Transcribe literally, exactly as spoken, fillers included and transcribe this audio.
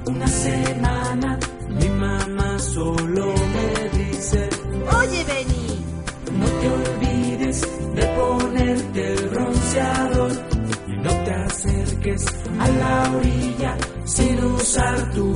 una semana mi mamá solo me dice: Oye, Benny, no te olvides de ponerte el bronceador y no te acerques a la orilla sin usar tu